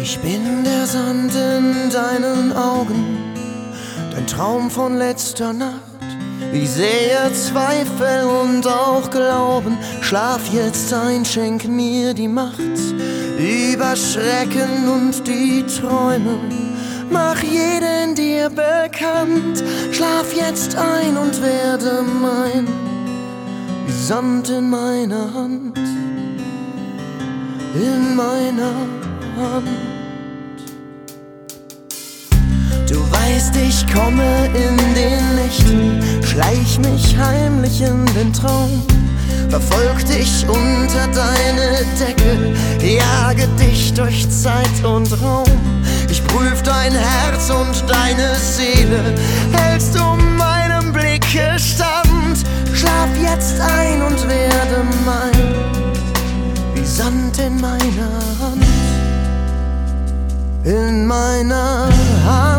Ich bin der Sand in deinen Augen, dein Traum von letzter Nacht. Ich sehe Zweifel und auch Glauben. Schlaf jetzt ein, schenk mir die Macht über Schrecken und die Träume. Mach jeden dir bekannt. Schlaf jetzt ein und werde mein, wie Sand in meiner Hand, in meiner Hand. Du weißt, ich komme in den Nächten, schleich mich heimlich in den Traum, verfolg dich unter deine Decke, jage dich durch Zeit und Raum. Ich prüf dein Herz und deine Seele, hältst du meinem Blicke stand. Schlaf jetzt ein und werde mein, wie Sand in meiner Hand, in meiner Hand.